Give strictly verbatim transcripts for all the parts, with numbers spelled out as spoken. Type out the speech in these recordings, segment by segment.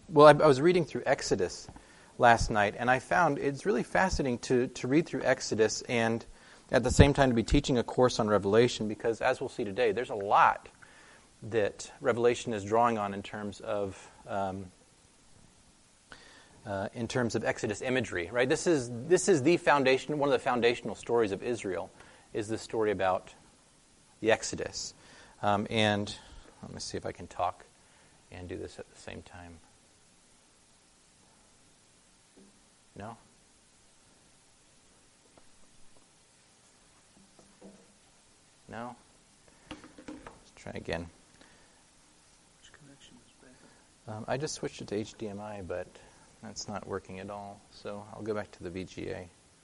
well, I, I was reading through Exodus last night, and I found it's really fascinating to, to read through Exodus and at the same time to be teaching a course on Revelation, because as we'll see today, there's a lot that Revelation is drawing on in terms of um, uh, in terms of Exodus imagery. Right? This is this is the foundation. One of the foundational stories of Israel is the story about the Exodus. Um, and let me see if I can talk and do this at the same time. No? No? Let's try again. Which connection is better? Um, I just switched it to H D M I, but that's not working at all. So I'll go back to the V G A.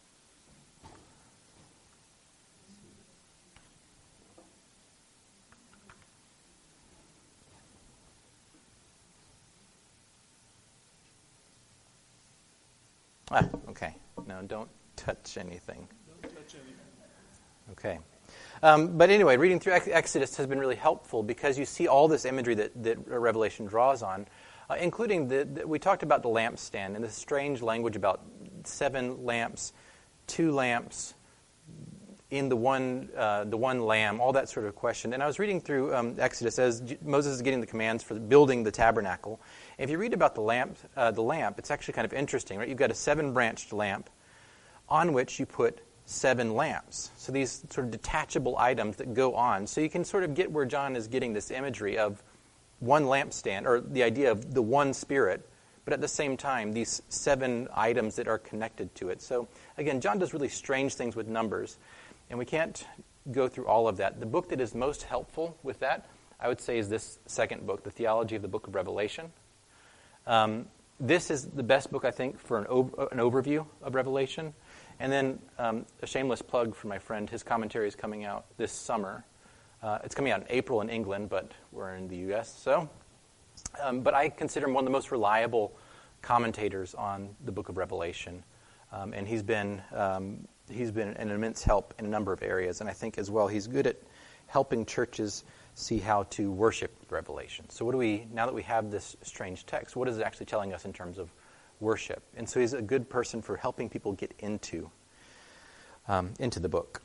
Ah, okay. No, don't touch anything. Don't touch anything. Okay. Um, but anyway, reading through Exodus has been really helpful because you see all this imagery that, that Revelation draws on, uh, including the, the, we talked about the lampstand and the strange language about seven lamps, two lamps in the one uh, the one lamb, all that sort of question. And I was reading through um, Exodus as J- Moses is getting the commands for building the tabernacle. If you read about the lamp, uh, the lamp, it's actually kind of interesting, right? You've got a seven-branched lamp on which you put seven lamps. So these sort of detachable items that go on. So you can sort of get where John is getting this imagery of one lampstand, or the idea of the one Spirit, but at the same time, these seven items that are connected to it. So again, John does really strange things with numbers, and we can't go through all of that. The book that is most helpful with that, I would say, is this second book, The Theology of the Book of Revelation. Um, this is the best book, I think, for an, over, an overview of Revelation. And then um, a shameless plug for my friend. His commentary is coming out this summer. Uh, it's coming out in April in England, but we're in the U S So, um, but I consider him one of the most reliable commentators on the book of Revelation. Um, and he's been um, he's been an immense help in a number of areas. And I think as well he's good at helping churches see how to worship Revelation. So what do we, now that we have this strange text, what is it actually telling us in terms of worship? And so he's a good person for helping people get into um, into the book.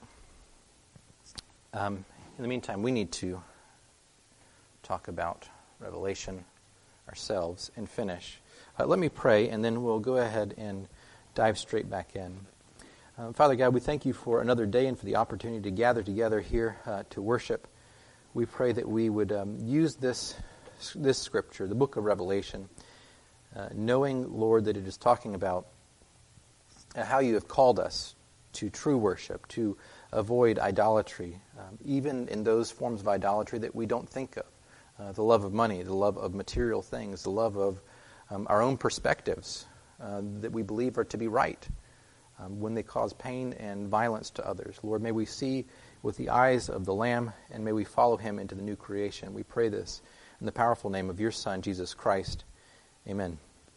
Um, in the meantime, we need to talk about Revelation ourselves and finish. Uh, let me pray, and then we'll go ahead and dive straight back in. Uh, Father God, we thank you for another day and for the opportunity to gather together here uh, to worship. We pray that we would um, use this this scripture, the book of Revelation, uh, knowing, Lord, that it is talking about uh, how you have called us to true worship, to avoid idolatry, um, even in those forms of idolatry that we don't think of. Uh, the love of money, the love of material things, the love of um, our own perspectives uh, that we believe are to be right um, when they cause pain and violence to others. Lord, may we see with the eyes of the Lamb, and may we follow him into the new creation. We pray this in the powerful name of your Son, Jesus Christ. Amen.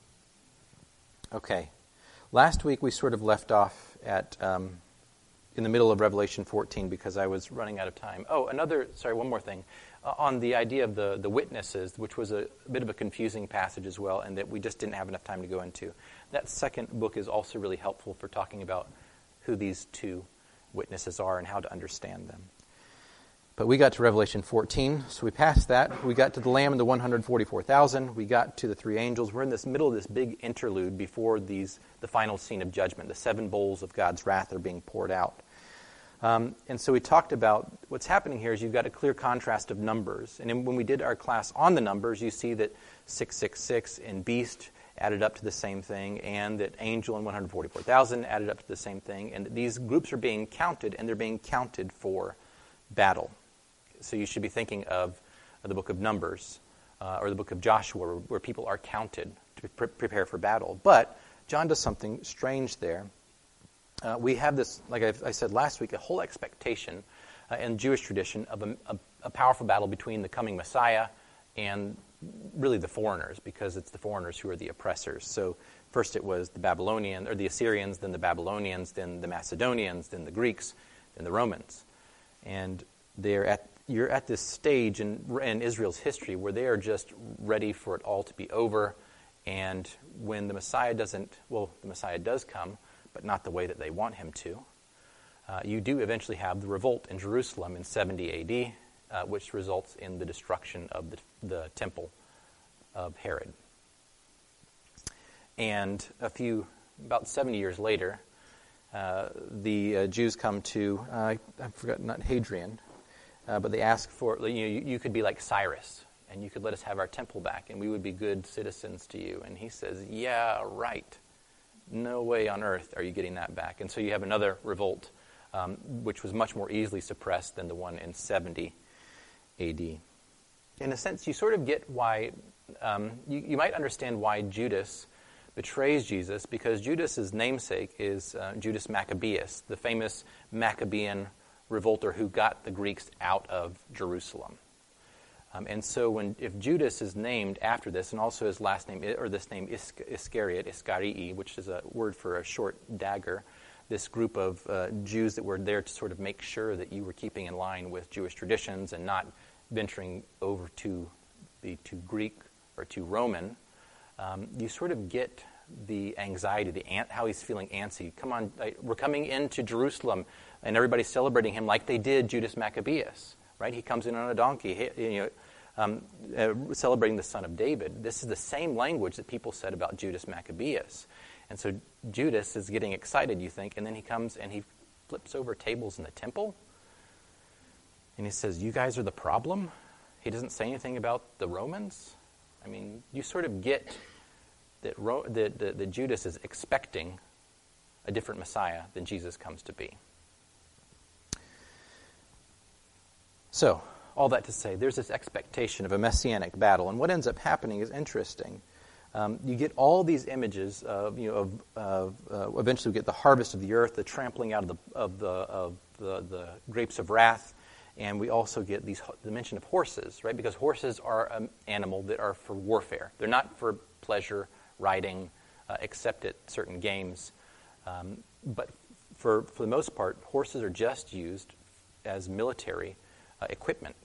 Okay. Last week we sort of left off at um, in the middle of Revelation fourteen because I was running out of time. Oh, another, sorry, one more thing. Uh, on the idea of the, the witnesses, which was a, a bit of a confusing passage as well, and that we just didn't have enough time to go into. That second book is also really helpful for talking about who these two witnesses are and how to understand them. But we got to Revelation fourteen, so we passed that. We got to the Lamb and the one hundred forty-four thousand. We got to the three angels. We're in this middle of this big interlude before these the final scene of judgment. The seven bowls of God's wrath are being poured out. Um, and so we talked about what's happening here is you've got a clear contrast of numbers. And in, when we did our class on the numbers, you see that six six six and beast added up to the same thing, and that angel and one hundred forty-four thousand added up to the same thing, and that these groups are being counted, and they're being counted for battle. So you should be thinking of uh, the book of Numbers uh, or the book of Joshua, where, where people are counted to pre- prepare for battle. But John does something strange there. Uh, we have this, like I've, I said last week, a whole expectation uh, in Jewish tradition of a, a, a powerful battle between the coming Messiah and really the foreigners, because it's the foreigners who are the oppressors. So first it was the Babylonian or the Assyrians, then the Babylonians, then the Macedonians, then the Greeks, then the Romans. And they're at you're at this stage in, in Israel's history where they are just ready for it all to be over, And when the Messiah doesn't, well, the Messiah does come, but not the way that they want him to, uh, you do eventually have the revolt in Jerusalem in seventy A D, uh, which results in the destruction of the, the temple of Herod. And a few, about seventy years later, uh, the uh, Jews come to, uh, I forgot, not Hadrian, uh, but they ask for, you know, you, you could be like Cyrus, and you could let us have our temple back, and we would be good citizens to you. And he says, yeah, right. No way on earth are you getting that back. And so you have another revolt, um, which was much more easily suppressed than the one in seventy A D. In a sense, you sort of get why, um, you, you might understand why Judas betrays Jesus, because Judas's namesake is uh, Judas Maccabeus, the famous Maccabean revolter who got the Greeks out of Jerusalem. Um, and so when if Judas is named after this, and also his last name, or this name Iscariot, Iscarii, which is a word for a short dagger, this group of uh, Jews that were there to sort of make sure that you were keeping in line with Jewish traditions and not venturing over to the to Greek or to Roman, um, you sort of get the anxiety, the an- how he's feeling antsy. Come on, like, we're coming into Jerusalem, and everybody's celebrating him like they did Judas Maccabeus, right? He comes in on a donkey, he, you know, um, uh, celebrating the son of David. This is the same language that people said about Judas Maccabeus. And so Judas is getting excited, you think, and then he comes and he flips over tables in the temple, and he says, you guys are the problem? He doesn't say anything about the Romans? I mean, you sort of get that, Ro- that, that, that Judas is expecting a different Messiah than Jesus comes to be. So, all that to say, there's this expectation of a messianic battle, and what ends up happening is interesting. Um, you get all these images of, you know, of, of uh, eventually we get the harvest of the earth, the trampling out of the of the of the, the grapes of wrath, and we also get these the mention of horses, right? Because horses are an animal that are for warfare. They're not for pleasure, riding, uh, except at certain games. Um, but for for the most part, horses are just used as military uh, equipment.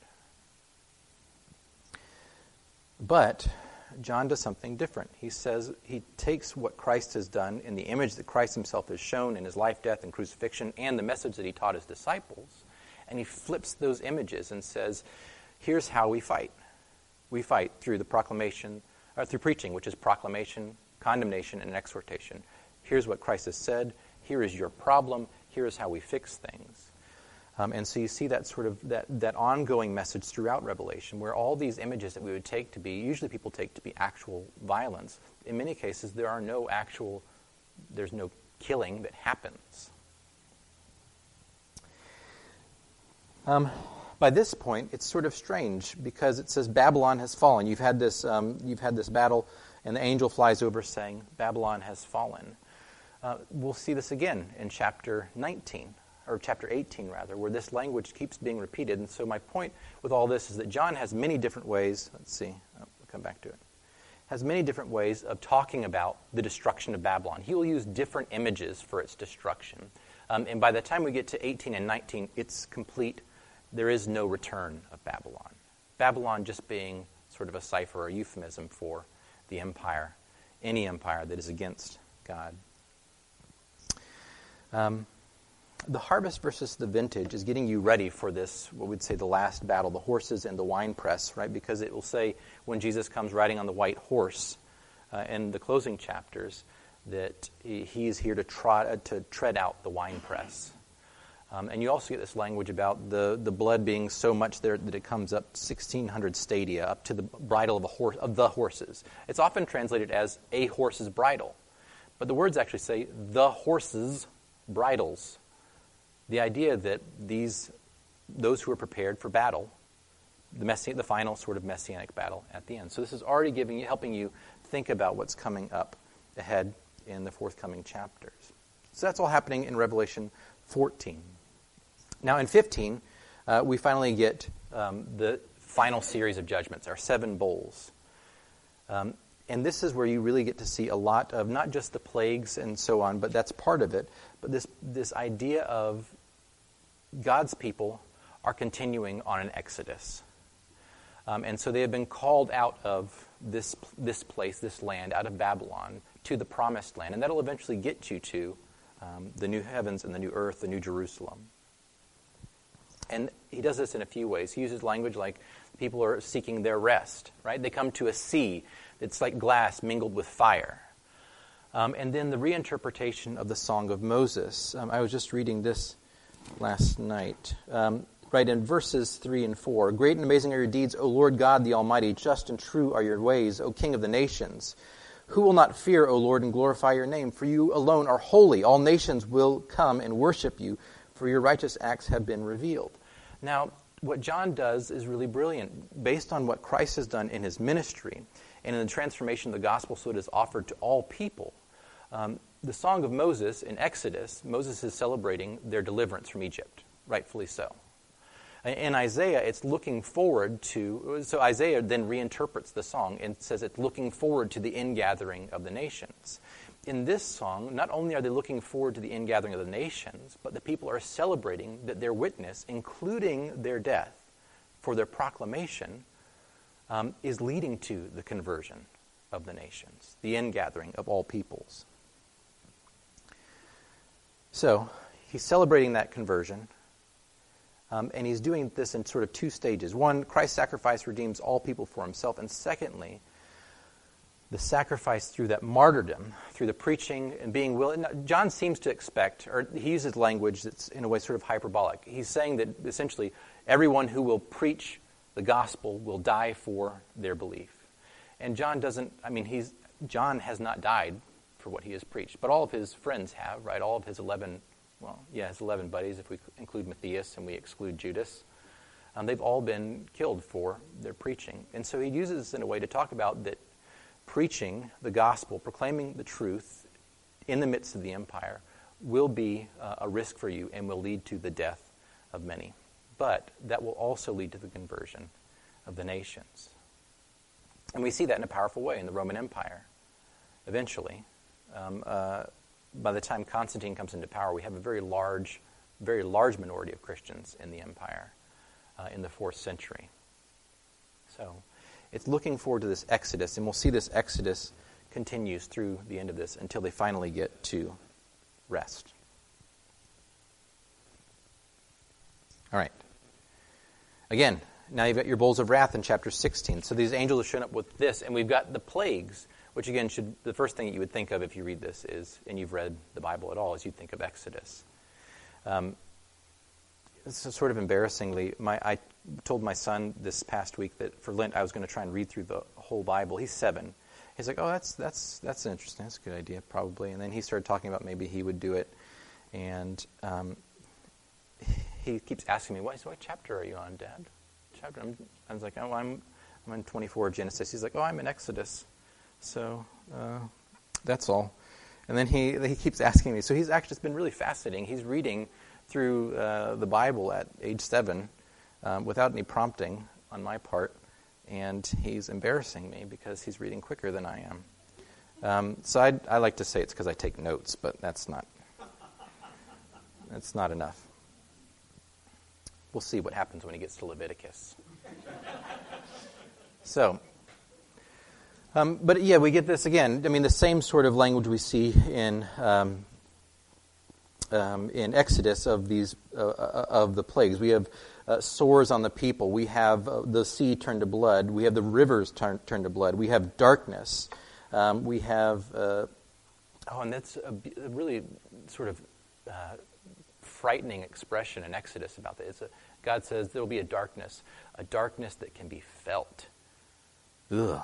But John does something different. He says he takes what Christ has done in the image that Christ himself has shown in his life, death, and crucifixion, and the message that he taught his disciples, and he flips those images and says, here's how we fight. We fight through the proclamation, or through preaching, which is proclamation, condemnation, and exhortation. Here's what Christ has said. Here is your problem. Here is how we fix things. Um, and so you see that sort of that, that ongoing message throughout Revelation, where all these images that we would take to be, usually people take to be actual violence. In many cases, there are no actual, there's no killing that happens. Um, by this point, it's sort of strange because it says Babylon has fallen. You've had this, um, you've had this battle, and the angel flies over saying Babylon has fallen. Uh, we'll see this again in chapter nineteen. Or chapter eighteen, rather, where this language keeps being repeated. And so my point with all this is that John has many different ways, let's see, oh, we'll come back to it, has many different ways of talking about the destruction of Babylon. He will use different images for its destruction. Um, and by the time we get to eighteen and nineteen, it's complete. There is no return of Babylon. Babylon just being sort of a cipher or a euphemism for the empire, any empire that is against God. Um, The harvest versus the vintage is getting you ready for this, what we'd say the last battle, the horses and the winepress, right? Because it will say when Jesus comes riding on the white horse uh, in the closing chapters that he is here to, trot, uh, to tread out the winepress. Um, and you also get this language about the, the blood being so much there that it comes up sixteen hundred stadia, up to the bridle of, a horse, of the horses. It's often translated as a horse's bridle. But the words actually say the horses' bridles. The idea that these, those who are prepared for battle, the messi- the final sort of messianic battle at the end. So this is already giving you, helping you think about what's coming up ahead in the forthcoming chapters. So that's all happening in Revelation fourteen. Now in fifteen, uh, we finally get um, the final series of judgments, our seven bowls. Um, and this is where you really get to see a lot of not just the plagues and so on, but that's part of it, but this this idea of God's people are continuing on an exodus. Um, and so they have been called out of this this place, this land, out of Babylon to the promised land. And that'll eventually get you to um, the new heavens and the new earth, the new Jerusalem. And he does this in a few ways. He uses language like people are seeking their rest, right? They come to a sea that's like glass mingled with fire. Um, and then the reinterpretation of the Song of Moses. Um, I was just reading this last night. Um, right in verses three and four. Great and amazing are your deeds, O Lord God the Almighty. Just and true are your ways, O King of the nations. Who will not fear, O Lord, and glorify your name? For you alone are holy. All nations will come and worship you, for your righteous acts have been revealed. Now, what John does is really brilliant. Based on what Christ has done in his ministry and in the transformation of the gospel so it is offered to all people, um, the Song of Moses in Exodus, Moses is celebrating their deliverance from Egypt, rightfully so. In Isaiah, it's looking forward to, so Isaiah then reinterprets the song and says it's looking forward to the ingathering of the nations. In this song, not only are they looking forward to the ingathering of the nations, but the people are celebrating that their witness, including their death for their proclamation, um, is leading to the conversion of the nations, the ingathering of all peoples. So, he's celebrating that conversion. Um, and he's doing this in sort of two stages. One, Christ's sacrifice redeems all people for himself. And secondly, the sacrifice through that martyrdom, through the preaching and being willing. Now, John seems to expect, or he uses language that's in a way sort of hyperbolic. He's saying that essentially everyone who will preach the gospel will die for their belief. And John doesn't, I mean, he's John has not died for what he has preached. But all of his friends have, right? All of his eleven Well, yeah, his eleven buddies, if we include Matthias and we exclude Judas. Um, they've all been killed for their preaching. And so he uses this in a way to talk about that preaching the gospel, proclaiming the truth in the midst of the empire will be uh, a risk for you and will lead to the death of many. But that will also lead to the conversion of the nations. And we see that in a powerful way in the Roman Empire, eventually. Um, uh, By the time Constantine comes into power, we have a very large, very large minority of Christians in the empire uh, in the fourth century. So it's looking forward to this exodus, and we'll see this exodus continues through the end of this until they finally get to rest. All right. Again, now you've got your bowls of wrath in chapter sixteen. So these angels have shown up with this, and we've got the plagues. Which again, should the first thing that you would think of if you read this is, and you've read the Bible at all, is you'd think of Exodus. Um, so sort of embarrassingly, my I told my son this past week that for Lent I was going to try and read through the whole Bible. He's seven. He's like, oh, that's that's that's interesting. That's a good idea, probably. And then he started talking about maybe he would do it, and um, he keeps asking me, what, what chapter are you on, Dad? Chapter? I'm, I was like, oh, I'm I'm in twenty-four of Genesis. He's like, oh, I'm in Exodus. So uh, that's all. And then he he keeps asking me. So he's actually, it's been really fascinating. He's reading through uh, the Bible at age seven um, without any prompting on my part. And he's embarrassing me because he's reading quicker than I am. Um, so I'd, I like to say it's because I take notes, but that's not, that's not enough. We'll see what happens when he gets to Leviticus. So... Um, but yeah, we get this again. I mean, the same sort of language we see in um, um, in Exodus of these uh, of the plagues. We have uh, sores on the people. We have uh, the sea turned to blood. We have the rivers turn, turned to blood. We have darkness. Um, we have uh, oh, and that's a, a really sort of uh, frightening expression in Exodus about that. It's a, God says there will be a darkness, a darkness that can be felt. Ugh.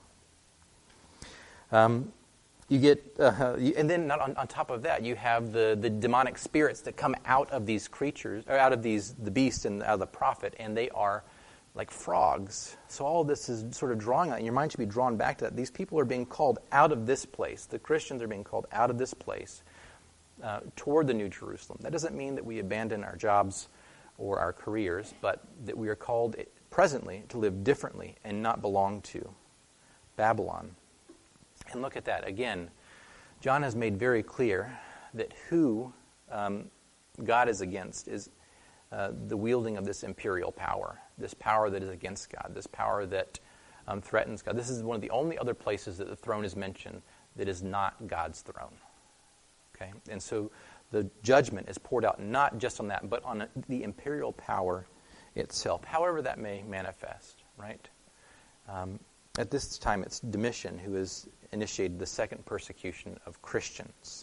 Um, you get, uh, you, and then on, on top of that, you have the, the demonic spirits that come out of these creatures, or out of these the beast and out of the prophet, and they are like frogs. So all of this is sort of drawing on, and your mind should be drawn back to that. These people are being called out of this place. The Christians are being called out of this place uh, toward the New Jerusalem. That doesn't mean that we abandon our jobs or our careers, but that we are called presently to live differently and not belong to Babylon. And look at that. Again, John has made very clear that who um, God is against is uh, the wielding of this imperial power, this power that is against God, this power that um, threatens God. This is one of the only other places that the throne is mentioned that is not God's throne. Okay, and so the judgment is poured out not just on that, but on the imperial power itself, however that may manifest, right? Um, at this time, it's Domitian who has initiated the second persecution of Christians.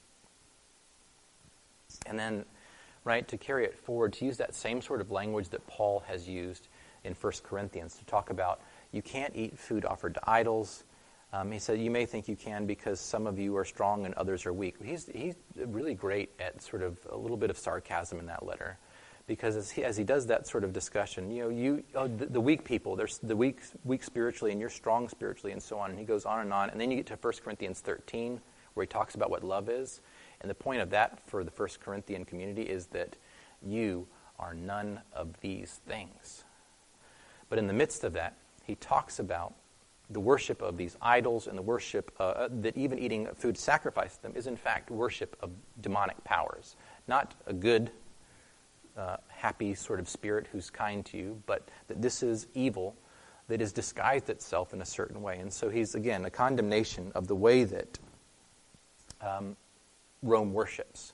And then, right, to carry it forward, to use that same sort of language that Paul has used in First Corinthians, to talk about you can't eat food offered to idols. Um, he said, you may think you can because some of you are strong and others are weak. He's, he's really great at sort of a little bit of sarcasm in that letter. Because as he, as he does that sort of discussion, you know, you oh, the, the weak people, there's the weak, weak spiritually and you're strong spiritually and so on. And he goes on and on. And then you get to First Corinthians thirteen, where he talks about what love is. And the point of that for the First Corinthian community is that you are none of these things. But in the midst of that, he talks about the worship of these idols and the worship uh, that even eating food sacrificed to them is in fact worship of demonic powers. Not a good, uh, happy sort of spirit who's kind to you, but that this is evil that has disguised itself in a certain way. And so he's, again, a condemnation of the way that um, Rome worships.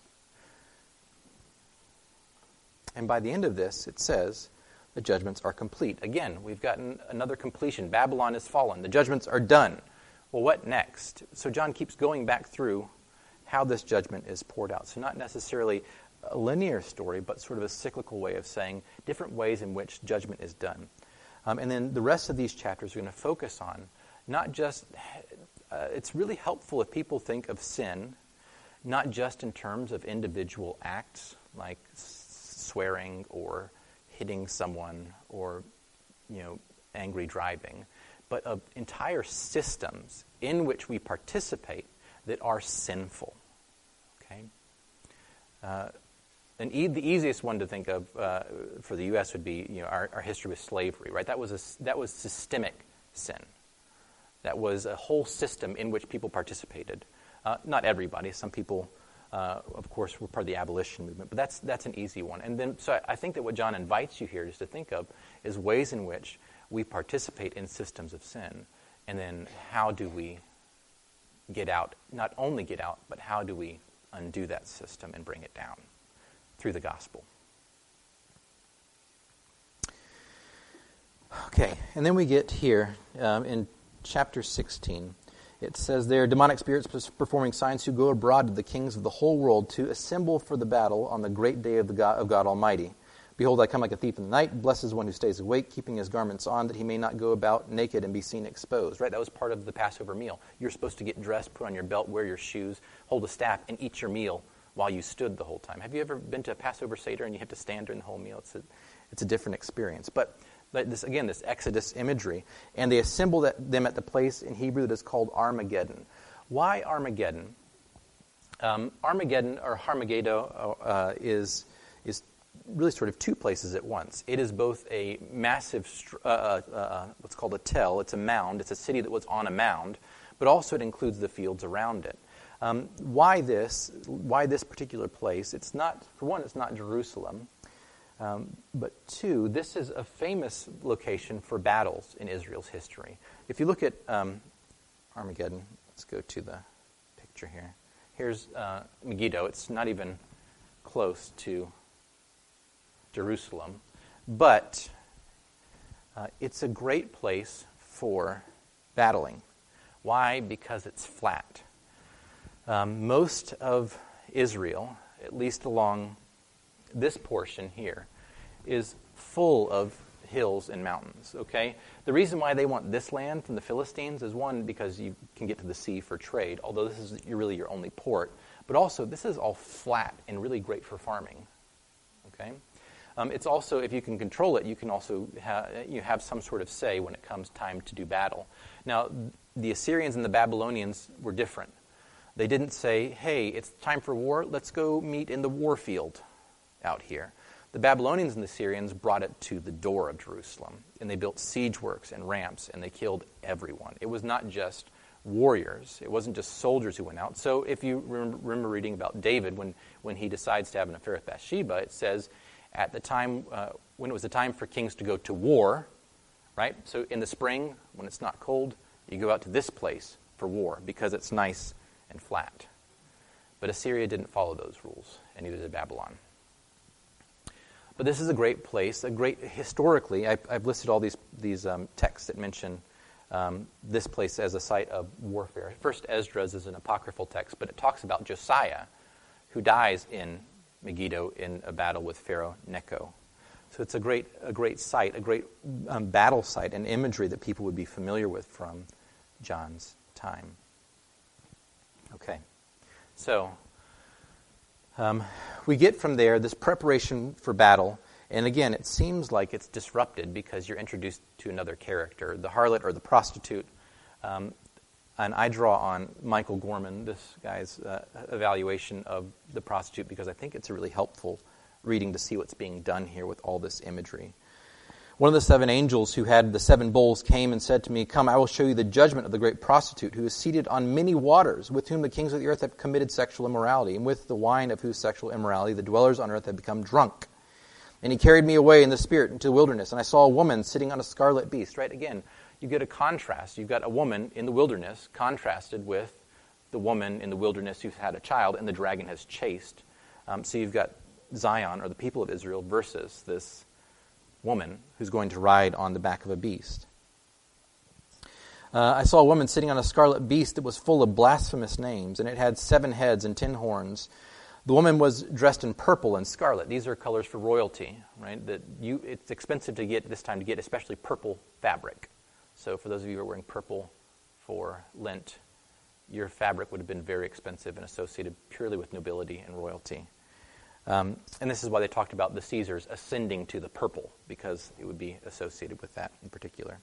And by the end of this, it says, the judgments are complete. Again, we've gotten another completion. Babylon is fallen. The judgments are done. Well, what next? So John keeps going back through how this judgment is poured out. So not necessarily a linear story, but sort of a cyclical way of saying different ways in which judgment is done. Um, and then the rest of these chapters are going to focus on not just, uh, it's really helpful if people think of sin, not just in terms of individual acts like s- swearing or hitting someone or, you know, angry driving, but of entire systems in which we participate that are sinful. Okay? Uh, and e- the easiest one to think of uh, for the U S would be, you know, our, our history with slavery, right? That was a, that was systemic sin. That was a whole system in which people participated. Uh, not everybody. Some people, uh, of course, were part of the abolition movement, but that's that's an easy one. And then, so I, I think that what John invites you here is to think of is ways in which we participate in systems of sin, and then how do we get out, not only get out, but how do we undo that system and bring it down through the gospel. Okay, and then we get here um, in chapter sixteen. It says there, demonic spirits performing signs who go abroad to the kings of the whole world to assemble for the battle on the great day of the God, of God Almighty. Behold, I come like a thief in the night. Blessed is one who stays awake, keeping his garments on, that he may not go about naked and be seen exposed. Right? That was part of the Passover meal. You're supposed to get dressed, put on your belt, wear your shoes, hold a staff, and eat your meal while you stood the whole time. Have you ever been to a Passover Seder and you have to stand during the whole meal? It's a, it's a different experience. But this, again, this Exodus imagery. And they assemble that, them at the place in Hebrew that is called Armageddon. Why Armageddon? Um, Armageddon, or Harmageddo, uh, is, is really sort of two places at once. It is both a massive, uh, uh, what's called a tell. It's a mound. It's a city that was on a mound. But also it includes the fields around it. Um, why this? Why this particular place? It's not, for one, it's not Jerusalem. Um, but two, this is a famous location for battles in Israel's history. If you look at um, Armageddon, let's go to the picture here. Here's uh, Megiddo. It's not even close to Jerusalem, but uh, it's a great place for battling. Why? Because it's flat. Um, most of Israel, at least along this portion here, is full of hills and mountains, okay? The reason why they want this land from the Philistines is, one, because you can get to the sea for trade, although this is really your only port, but also this is all flat and really great for farming, okay? Um, it's also, if you can control it, you can also ha- you have some sort of say when it comes time to do battle. Now, the Assyrians and the Babylonians were different. They didn't say, hey, it's time for war, let's go meet in the war field out here. The Babylonians and the Syrians brought it to the door of Jerusalem, and they built siege works and ramps, and they killed everyone. It was not just warriors. It wasn't just soldiers who went out. So if you remember reading about David, when, when he decides to have an affair with Bathsheba, it says, at the time, uh, when it was the time for kings to go to war, right? So in the spring, when it's not cold, you go out to this place for war because it's nice and flat. But Assyria didn't follow those rules, and neither did Babylon. But this is a great place, a great, historically, I, I've listed all these, these um, texts that mention um, this place as a site of warfare. First, Esdras is an apocryphal text, but it talks about Josiah, who dies in Megiddo in a battle with Pharaoh Necho. So it's a great, a great site, a great um, battle site, and imagery that people would be familiar with from John's time. Okay, so um, we get from there this preparation for battle, and again, it seems like it's disrupted because you're introduced to another character, the harlot or the prostitute. Um, and I draw on Michael Gorman, this guy's uh, evaluation of the prostitute, because I think it's a really helpful reading to see what's being done here with all this imagery. One of the seven angels who had the seven bowls came and said to me, "Come, I will show you the judgment of the great prostitute, who is seated on many waters, with whom the kings of the earth have committed sexual immorality, and with the wine of whose sexual immorality the dwellers on earth have become drunk." And he carried me away in the spirit into the wilderness, and I saw a woman sitting on a scarlet beast. Right, again, you get a contrast. You've got a woman in the wilderness contrasted with the woman in the wilderness who's had a child and the dragon has chased. Um, so you've got Zion, or the people of Israel, versus this woman who's going to ride on the back of a beast. Uh, I saw a woman sitting on a scarlet beast that was full of blasphemous names, and it had seven heads and ten horns. The woman was dressed in purple and scarlet. These are colors for royalty, right? That you, it's expensive to get this time to get, especially purple fabric. So for those of you who are wearing purple for Lent, your fabric would have been very expensive and associated purely with nobility and royalty. Um, and this is why they talked about the Caesars ascending to the purple, because it would be associated with that in particular.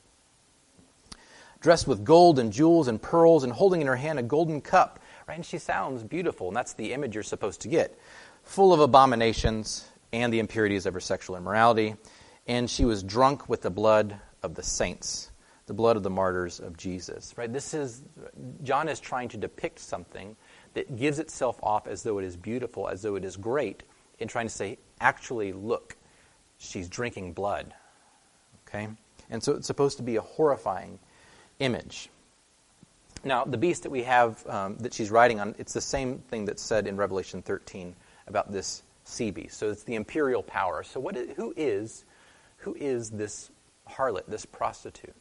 Dressed with gold and jewels and pearls, and holding in her hand a golden cup. Right? And she sounds beautiful, and that's the image you're supposed to get. Full of abominations and the impurities of her sexual immorality. And she was drunk with the blood of the saints, the blood of the martyrs of Jesus. Right? This is, John is trying to depict something that gives itself off as though it is beautiful, as though it is great, in trying to say, actually, look, she's drinking blood. Okay? And so it's supposed to be a horrifying image. Now, the beast that we have, um, that she's riding on, it's the same thing that's said in Revelation thirteen about this sea beast. So it's the imperial power. So what? Is, who is, who is this harlot, this prostitute?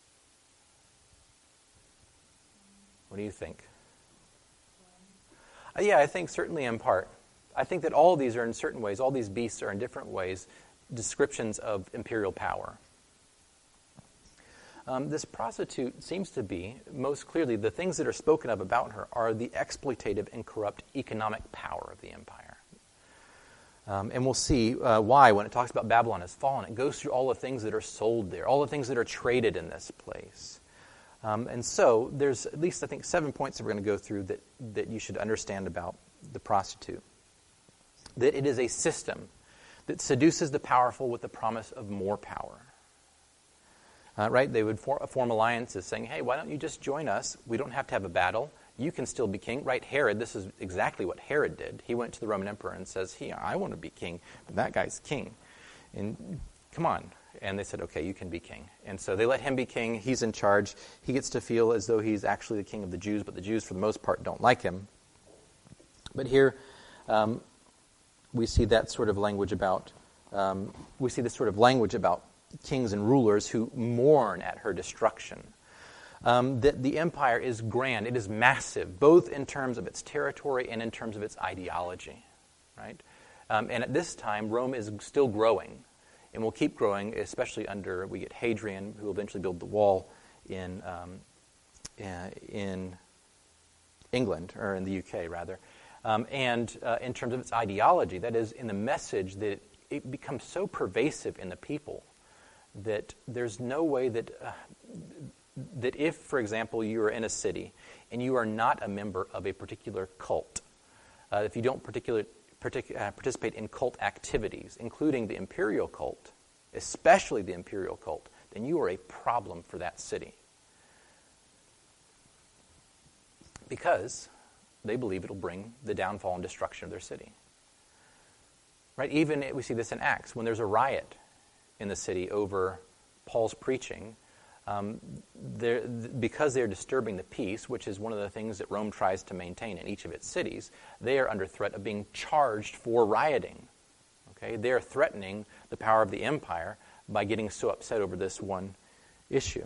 What do you think? Uh, yeah, I think certainly in part. I think that all of these are in certain ways, all these beasts are in different ways, descriptions of imperial power. Um, this prostitute seems to be, most clearly, the things that are spoken of about her are the exploitative and corrupt economic power of the empire. Um, and we'll see uh, why when it talks about Babylon has fallen. It goes through all the things that are sold there, all the things that are traded in this place. Um, and so there's at least, I think, seven points that we're going to go through that, that you should understand about the prostitute. That it is a system that seduces the powerful with the promise of more power. Uh, right? They would for, form alliances saying, hey, why don't you just join us? We don't have to have a battle. You can still be king. Right? Herod, this is exactly what Herod did. He went to the Roman emperor and says, hey, I want to be king, but that guy's king. And come on. And they said, okay, you can be king. And so they let him be king. He's in charge. He gets to feel as though he's actually the king of the Jews, but the Jews, for the most part, don't like him. But here, um, we see that sort of language about, um, we see this sort of language about kings and rulers who mourn at her destruction. Um, that the empire is grand, it is massive, both in terms of its territory and in terms of its ideology. Right? Um, and at this time, Rome is still growing, and will keep growing, especially under, we get Hadrian, who will eventually build the wall in um, in England, or in the U K, rather. Um, and uh, in terms of its ideology, that is, in the message, that it, it becomes so pervasive in the people that there's no way that, uh, that if, for example, you are in a city and you are not a member of a particular cult, uh, if you don't particular, partic- uh, participate in cult activities, including the imperial cult, especially the imperial cult, then you are a problem for that city. Because they believe it'll bring the downfall and destruction of their city. Right? Even we see this in Acts when there's a riot in the city over Paul's preaching, um, they're, th- because they're disturbing the peace, which is one of the things that Rome tries to maintain in each of its cities, they are under threat of being charged for rioting. Okay? They're threatening the power of the empire by getting so upset over this one issue.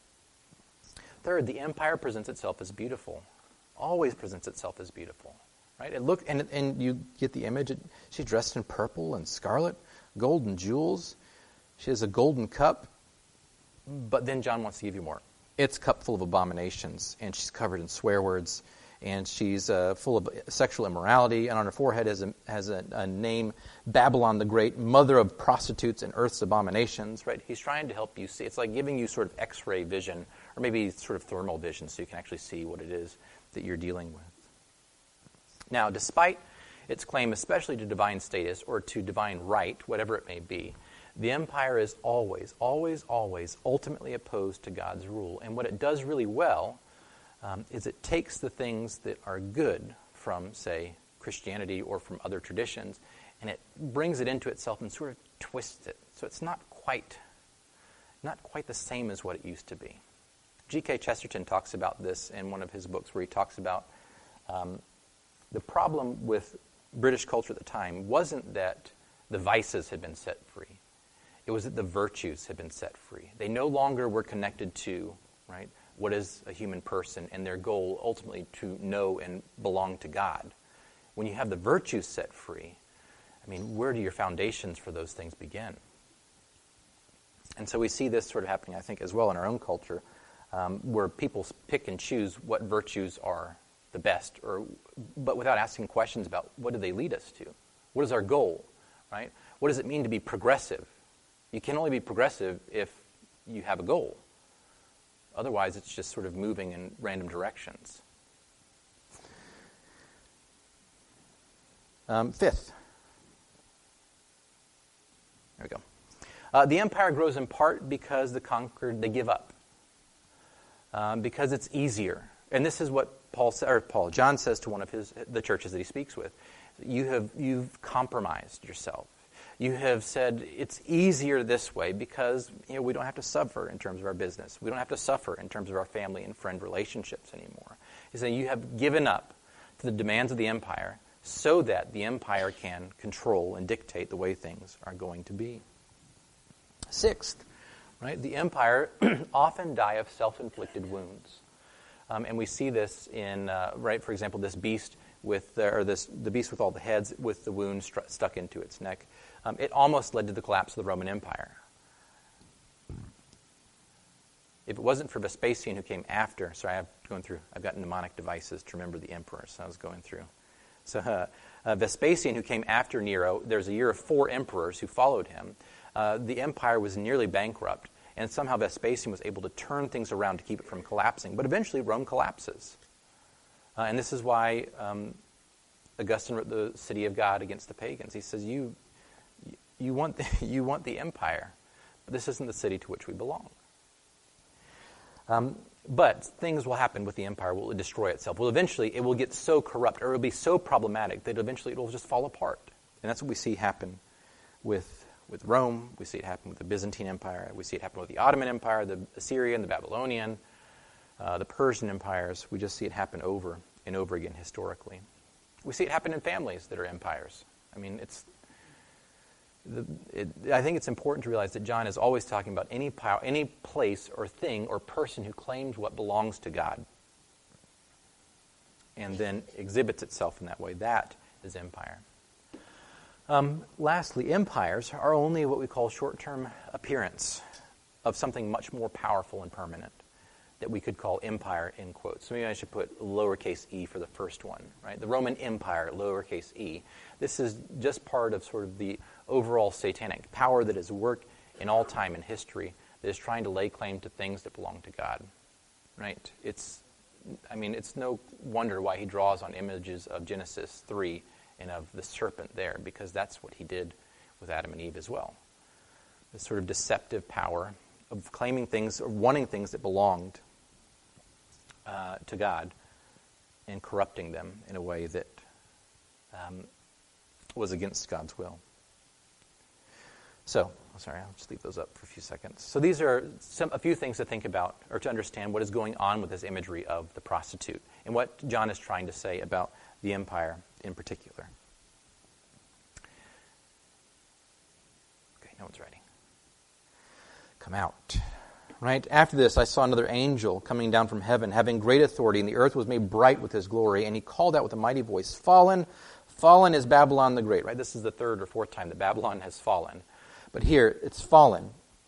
Third, the empire presents itself as beautiful. Always presents itself as beautiful. Right? And look, and, and you get the image. It, she's dressed in purple and scarlet, gold and jewels. She has a golden cup. But then John wants to give you more. It's a cup full of abominations, and she's covered in swear words, and she's uh, full of sexual immorality, and on her forehead has a, has a, a name, Babylon the Great, mother of prostitutes and earth's abominations. Right? He's trying to help you see. It's like giving you sort of X-ray vision, or maybe sort of thermal vision, so you can actually see what it is that you're dealing with. Now, despite its claim, especially to divine status or to divine right, whatever it may be, the empire is always, always, always ultimately opposed to God's rule. And what it does really well um, is it takes the things that are good from, say, Christianity or from other traditions, and it brings it into itself and sort of twists it. So it's not quite, not quite the same as what it used to be. G K Chesterton talks about this in one of his books where he talks about um, the problem with British culture at the time wasn't that the vices had been set free. It was that the virtues had been set free. They no longer were connected to, right, what is a human person and their goal ultimately to know and belong to God. When you have the virtues set free, I mean, where do your foundations for those things begin? And so we see this sort of happening, I think, as well in our own culture, um, where people pick and choose what virtues are the best, or but without asking questions about what do they lead us to? What is our goal, right? What does it mean to be progressive? You can only be progressive if you have a goal. Otherwise, it's just sort of moving in random directions. Um, fifth. There we go. Uh, the empire grows in part because the conquered, they give up. Um, because it's easier. And this is what Paul, or Paul, John says to one of his the churches that he speaks with. You have, you've compromised yourself. You have said it's easier this way because you know we don't have to suffer in terms of our business. We don't have to suffer in terms of our family and friend relationships anymore. He's saying you have given up to the demands of the empire so that the empire can control and dictate the way things are going to be. Sixth, right? The empire often die of self-inflicted wounds. Um, and we see this in, uh, right, for example, this beast with, the, or this the beast with all the heads with the wound stru- stuck into its neck. Um, it almost led to the collapse of the Roman Empire. If it wasn't for Vespasian who came after, sorry, I've gone through, I've got mnemonic devices to remember the emperors, so I was going through. So uh, uh, Vespasian who came after Nero, there's a year of four emperors who followed him. Uh, the empire was nearly bankrupt, and somehow Vespasian was able to turn things around to keep it from collapsing. But eventually Rome collapses. Uh, and this is why um, Augustine wrote the City of God against the pagans. He says, you you want the, you want the empire, but this isn't the city to which we belong. Um, but things will happen with the empire. Will destroy itself. Well, eventually it will get so corrupt, or it will be so problematic that eventually it will just fall apart. And that's what we see happen with with Rome. We see it happen with the Byzantine Empire. We see it happen with the Ottoman Empire, the Assyrian, the Babylonian, uh, the Persian empires. We just see it happen over and over again historically. We see it happen in families that are empires. I mean, it's. The, it, I think it's important to realize that John is always talking about any power, any place or thing or person who claims what belongs to God and then exhibits itself in that way. That is empire. Um, lastly, empires are only what we call short-term appearance of something much more powerful and permanent that we could call empire in quotes. So maybe I should put lowercase e for the first one, right? The Roman Empire, lowercase e. This is just part of sort of the overall satanic power that is at work in all time in history that is trying to lay claim to things that belong to God, right? It's, I mean, it's no wonder why he draws on images of Genesis three and of the serpent there, because that's what he did with Adam and Eve as well. This sort of deceptive power of claiming things or wanting things that belonged uh, to God and corrupting them in a way that um, was against God's will. So, oh, sorry, I'll just leave those up for a few seconds. So these are some, a few things to think about or to understand what is going on with this imagery of the prostitute and what John is trying to say about the empire in particular. Okay, no one's writing. Come out. Right? After this, I saw another angel coming down from heaven, having great authority, and the earth was made bright with his glory. And he called out with a mighty voice, "Fallen, fallen is Babylon the Great." Right? This is the third or fourth time that Babylon has fallen. But here, it's fallen.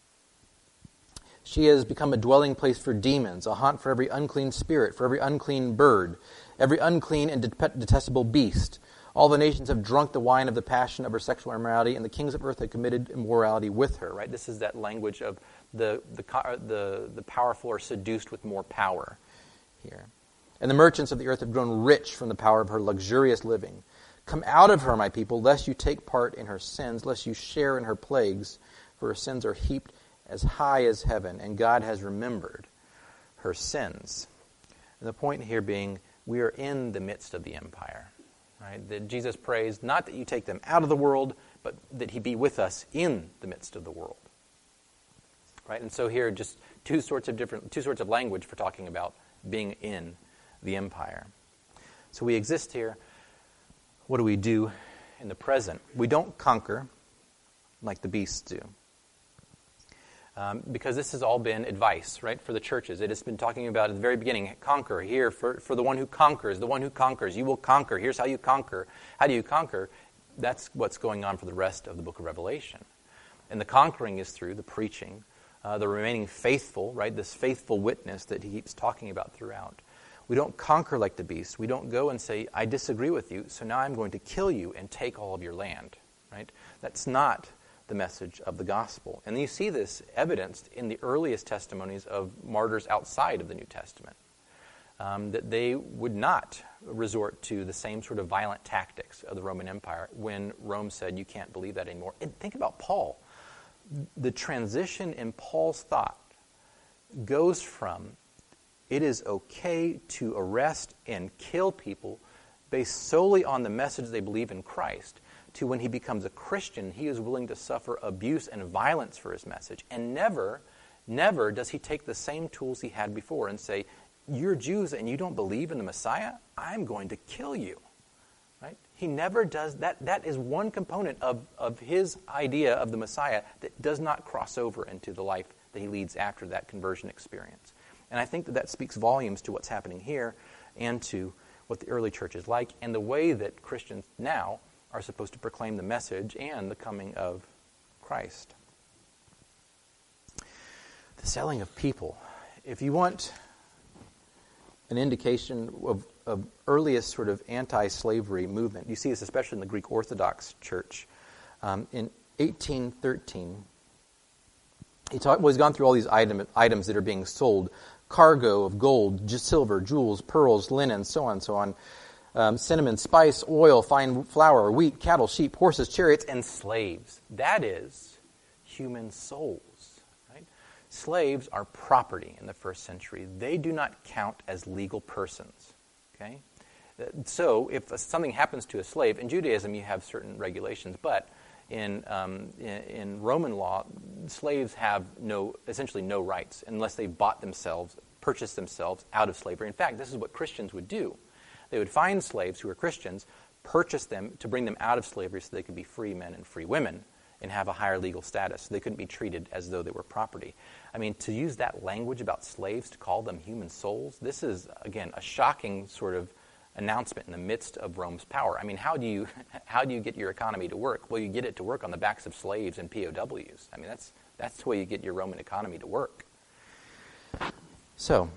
She has become a dwelling place for demons, a haunt for every unclean spirit, for every unclean bird, every unclean and detestable beast. All the nations have drunk the wine of the passion of her sexual immorality, and the kings of earth have committed immorality with her. Right? This is that language of the the the, the powerful are seduced with more power here. And the merchants of the earth have grown rich from the power of her luxurious living. Come out of her, my people, lest you take part in her sins, lest you share in her plagues, for her sins are heaped as high as heaven, and God has remembered her sins. And the point here being, we are in the midst of the empire. Right? That Jesus prays not that you take them out of the world, but that he be with us in the midst of the world. Right? And so here, just two sorts of different, two sorts of language for talking about being in the empire. So we exist here. What do we do in the present? We don't conquer like the beasts do. Um, because this has all been advice, right, for the churches. It has been talking about at the very beginning, conquer here for, for the one who conquers, the one who conquers. You will conquer. Here's how you conquer. How do you conquer? That's what's going on for the rest of the book of Revelation. And the conquering is through the preaching, uh, the remaining faithful, right, this faithful witness that he keeps talking about throughout. We don't conquer like the beast. We don't go and say, I disagree with you, so now I'm going to kill you and take all of your land, right? That's not the message of the gospel. And you see this evidenced in the earliest testimonies of martyrs outside of the New Testament, um, that they would not resort to the same sort of violent tactics of the Roman Empire when Rome said, you can't believe that anymore. And think about Paul. The transition in Paul's thought goes from, it is okay to arrest and kill people based solely on the message they believe in Christ, to when he becomes a Christian, he is willing to suffer abuse and violence for his message. And never, never does he take the same tools he had before and say, you're Jews and you don't believe in the Messiah? I'm going to kill you. Right? He never does that. That is one component of, of his idea of the Messiah that does not cross over into the life that he leads after that conversion experience. And I think that that speaks volumes to what's happening here and to what the early church is like and the way that Christians now are supposed to proclaim the message and the coming of Christ. The selling of people. If you want an indication of, of earliest sort of anti-slavery movement, you see this especially in the Greek Orthodox Church. Um, in eighteen thirteen, he talk, well, he's gone through all these item, items that are being sold. Cargo of gold, silver, jewels, pearls, linen, so on and so on. Um, cinnamon, spice, oil, fine flour, wheat, cattle, sheep, horses, chariots, and slaves. That is human souls. Right? Slaves are property in the first century. They do not count as legal persons. Okay? So if something happens to a slave, in Judaism you have certain regulations, but in, um, in, in Roman law, slaves have no, essentially no rights unless they bought themselves, purchased themselves out of slavery. In fact, this is what Christians would do. They would find slaves who were Christians, purchase them to bring them out of slavery so they could be free men and free women and have a higher legal status. So they couldn't be treated as though they were property. I mean, to use that language about slaves, to call them human souls, this is, again, a shocking sort of announcement in the midst of Rome's power. I mean, how do you how do you get your economy to work? Well, you get it to work on the backs of slaves and P O Ws. I mean, that's that's the way you get your Roman economy to work. So,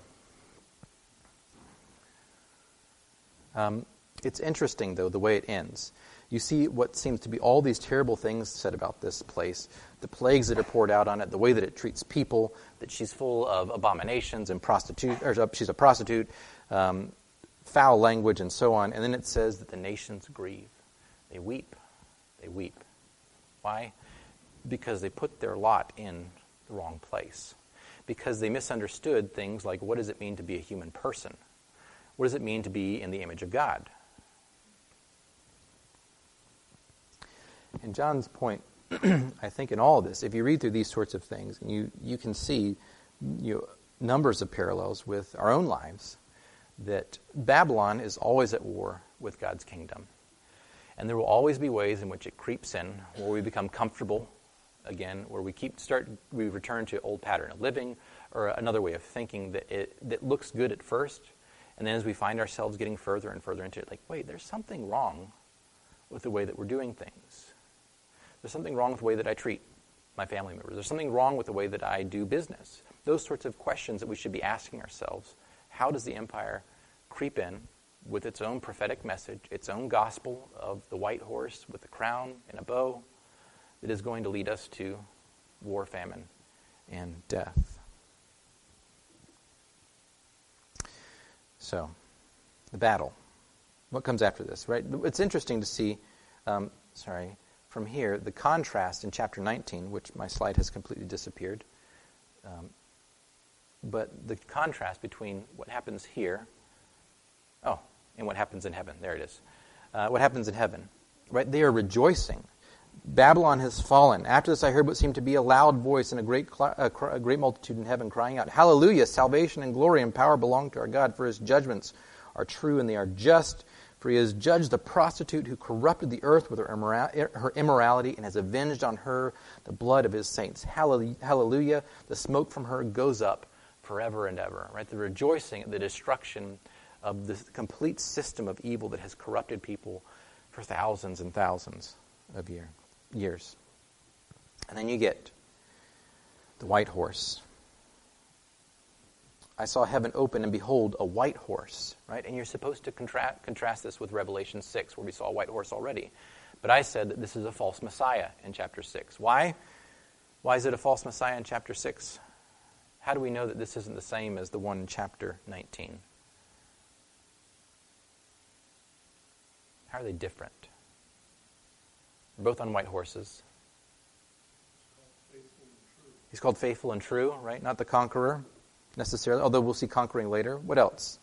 Um, it's interesting, though, the way it ends. You see what seems to be all these terrible things said about this place, the plagues that are poured out on it, the way that it treats people, that she's full of abominations and prostitute, or she's a prostitute, um, foul language, and so on. And then it says that the nations grieve. They weep. They weep. Why? Because they put their lot in the wrong place. Because they misunderstood things like, what does it mean to be a human person? What does it mean to be in the image of God? And John's point I think in all of this, if you read through these sorts of things, you, you can see you know, numbers of parallels with our own lives, that Babylon is always at war with God's kingdom. And there will always be ways in which it creeps in, where we become comfortable again, where we keep start we return to old pattern of living or another way of thinking that it that looks good at first, and then as we find ourselves getting further and further into it, like, wait, there's something wrong with the way that we're doing things. There's something wrong with the way that I treat my family members. There's something wrong with the way that I do business. Those sorts of questions that we should be asking ourselves. How does the empire creep in with its own prophetic message, its own gospel of the white horse with the crown and a bow that is going to lead us to war, famine, and death? So, the battle. What comes after this, right? It's interesting to see, um, sorry, from here, the contrast in chapter nineteen, which my slide has completely disappeared. Um, but the contrast between what happens here, oh, and what happens in heaven. There it is. Uh, what happens in heaven, right? They are rejoicing. Babylon has fallen. After this I heard what seemed to be a loud voice and a great cl- a, cr- a great multitude in heaven crying out, Hallelujah! Salvation and glory and power belong to our God, for his judgments are true and they are just. For he has judged the prostitute who corrupted the earth with her, immora- her immorality and has avenged on her the blood of his saints. Hallelujah! The smoke from her goes up forever and ever. Right? The rejoicing at the destruction of the complete system of evil that has corrupted people for thousands and thousands of year, years. And then you get the white horse. I saw heaven open, and behold, a white horse, right? And you're supposed to contra- contrast this with Revelation six, where we saw a white horse already. But I said that this is a false Messiah in chapter six. Why? Why is it a false Messiah in chapter six? How do we know that this isn't the same as the one in chapter nineteen? How are they different? They're both on white horses. He's called faithful and true, right? Not the conqueror, necessarily, although we'll see conquering later. What else?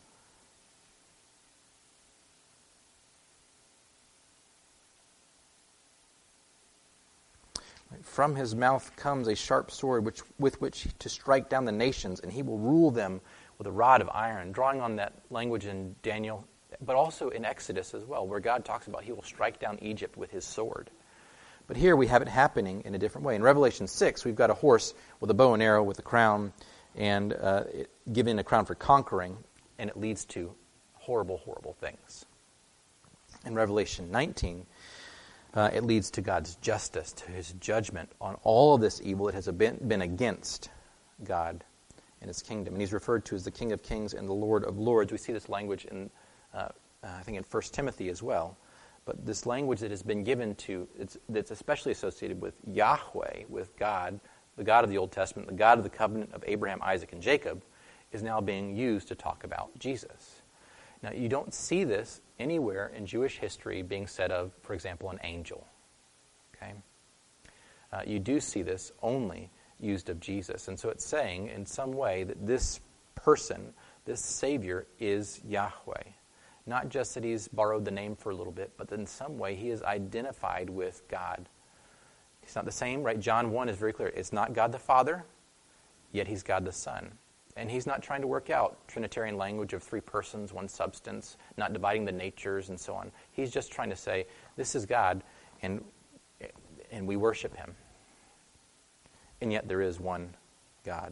From his mouth comes a sharp sword which, with which to strike down the nations, and he will rule them with a rod of iron, drawing on that language in Daniel, but also in Exodus as well, where God talks about he will strike down Egypt with his sword. But here we have it happening in a different way. In Revelation six, we've got a horse with a bow and arrow with a crown, and uh, it, given a crown for conquering, and it leads to horrible, horrible things. In Revelation nineteen, uh, it leads to God's justice, to his judgment on all of this evil that has been, been against God and his kingdom. And he's referred to as the King of Kings and the Lord of Lords. We see this language in, uh, I think, in First Timothy as well. But this language that has been given to, it's, that's especially associated with Yahweh, with God, the God of the Old Testament, the God of the covenant of Abraham, Isaac, and Jacob, is now being used to talk about Jesus. Now, you don't see this anywhere in Jewish history being said of, for example, an angel. Okay, uh, you do see this only used of Jesus. And so it's saying, in some way, that this person, this Savior, is Yahweh. Not just that he's borrowed the name for a little bit, but that in some way he is identified with God. He's not the same, right? John one is very clear. It's not God the Father, yet he's God the Son. And he's not trying to work out Trinitarian language of three persons, one substance, not dividing the natures and so on. He's just trying to say, this is God, and, and we worship him. And yet there is one God.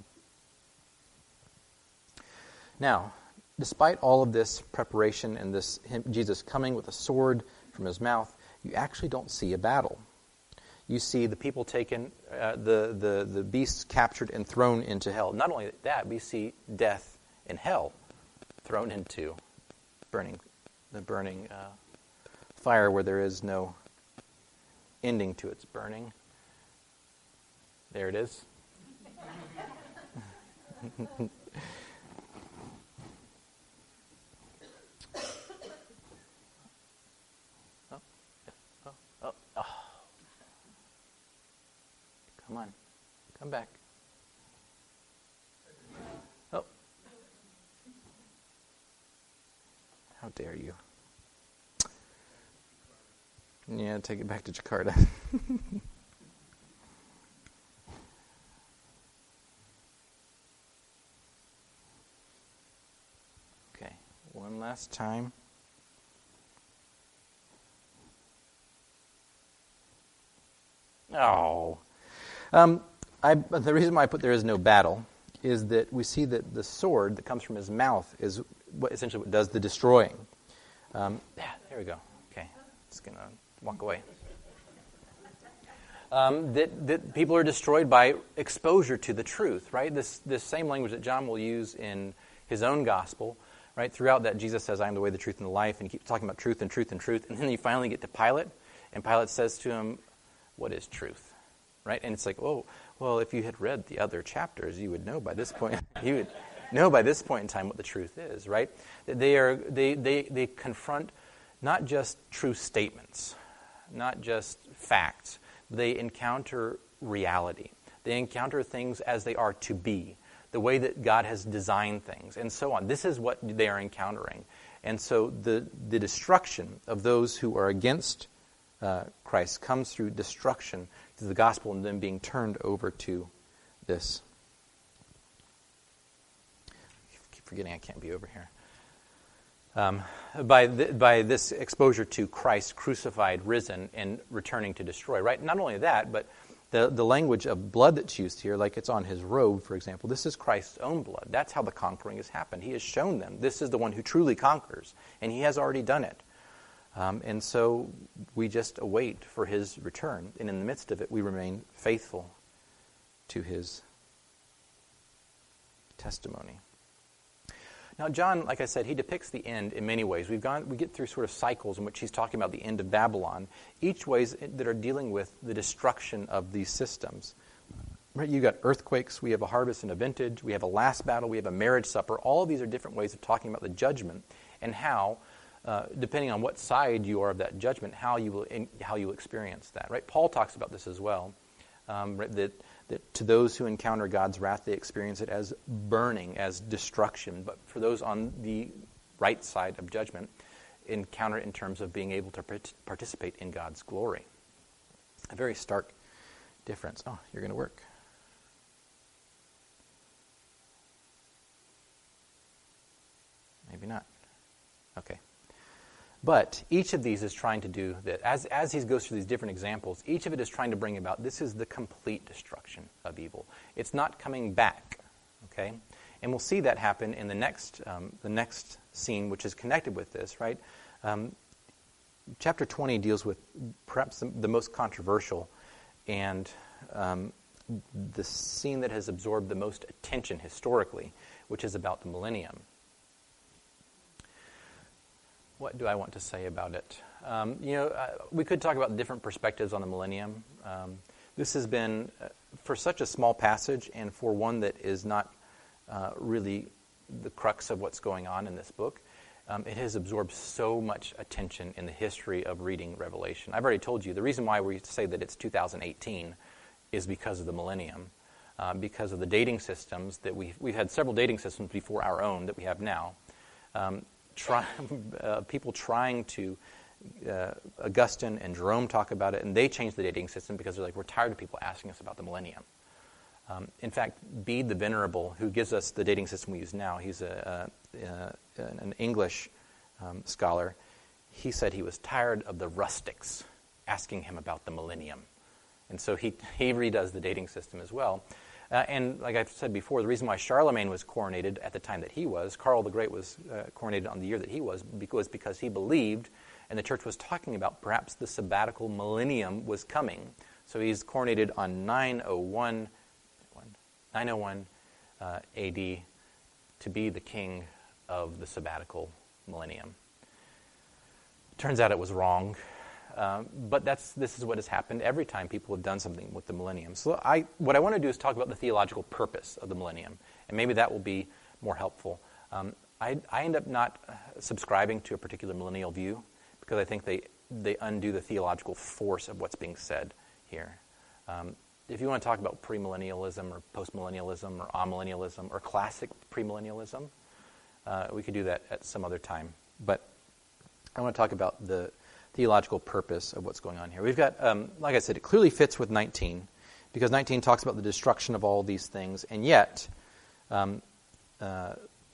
Now, despite all of this preparation and this him, Jesus coming with a sword from his mouth, you actually don't see a battle. You see the people taken, uh, the, the, the beasts captured and thrown into hell. Not only that, we see death in hell thrown into burning, the burning uh, fire where there is no ending to its burning. There it is. Come on. Come back. Oh. How dare you. Yeah, take it back to Jakarta. one last time. Oh. Um, I, the reason why I put there is no battle is that we see that the sword that comes from his mouth is what essentially what does the destroying. Um, yeah, there we go. Okay, just going to walk away. Um, that, that people are destroyed by exposure to the truth, right? This this same language that John will use in his own gospel, right? Throughout that, Jesus says, I am the way, the truth, and the life, and he keeps talking about truth and truth and truth. And then you finally get to Pilate, and Pilate says to him, what is truth? Right? And it's like, oh, well, if you had read the other chapters, you would know by this point, you would know by this point in time what the truth is, right? They are they they, they confront not just true statements, not just facts. They encounter reality. They encounter things as they are to be, the way that God has designed things, and so on. This is what they are encountering. And so the, the destruction of those who are against uh, Christ comes through destruction through the gospel and then being turned over to this. I keep forgetting I can't be over here. Um, by the, by this exposure to Christ crucified, risen, and returning to destroy, right? Not only that, but the, the language of blood that's used here, like it's on his robe, for example, this is Christ's own blood. That's how the conquering has happened. He has shown them this is the one who truly conquers, and he has already done it. Um, and so we just await for his return, and in the midst of it, we remain faithful to his testimony. Now, John, like I said, he depicts the end in many ways. We've gone, we get through sort of cycles in which he's talking about the end of Babylon, each ways that are dealing with the destruction of these systems. Right? You've got earthquakes, we have a harvest and a vintage, we have a last battle, we have a marriage supper. All of these are different ways of talking about the judgment and how, uh, depending on what side you are of that judgment, how you will in, how you will experience that. Right? Paul talks about this as well. Um, right, that that to those who encounter God's wrath, they experience it as burning, as destruction. But for those on the right side of judgment, encounter it in terms of being able to participate in God's glory. A very stark difference. Oh, you're going to work. Maybe not. Okay. But each of these is trying to do that. As, as he goes through these different examples, each of it is trying to bring about, this is the complete destruction of evil. It's not coming back, okay? And we'll see that happen in the next um, the next scene, which is connected with this, right? Um, chapter twenty deals with perhaps the, the most controversial and um, the scene that has absorbed the most attention historically, which is about the millennium. What do I want to say about it? Um, you know, uh, we could talk about different perspectives on the millennium. Um, this has been, uh, for such a small passage and for one that is not uh, really the crux of what's going on in this book, um, it has absorbed so much attention in the history of reading Revelation. I've already told you, the reason why we say that it's two thousand eighteen is because of the millennium, uh, because of the dating systems that we've, we've had several dating systems before our own that we have now. Um, Try, uh, people trying to, uh, Augustine and Jerome talk about it, and they changed the dating system because they're like, we're tired of people asking us about the millennium. Um, in fact, Bede the Venerable, who gives us the dating system we use now, he's a, a, a, an English um, scholar, he said he was tired of the rustics asking him about the millennium. And so he, he redoes the dating system as well. Uh, and like I've said before, the reason why Charlemagne was coronated at the time that he was, Karl the Great was uh, coronated on the year that he was, was because he believed, and the church was talking about perhaps the sabbatical millennium was coming. So he's coronated on nine oh one uh, A D to be the king of the sabbatical millennium. Turns out it was wrong. Um, but that's this is what has happened every time people have done something with the millennium. So I, what I want to do is talk about the theological purpose of the millennium, and maybe that will be more helpful. Um, I, I end up not subscribing to a particular millennial view because I think they, they undo the theological force of what's being said here. Um, if you want to talk about premillennialism or postmillennialism or amillennialism or classic premillennialism, uh, we could do that at some other time. But I want to talk about the theological purpose of what's going on here. We've got, um, like I said, it clearly fits with nineteen, because nineteen talks about the destruction of all these things, and yet um, uh,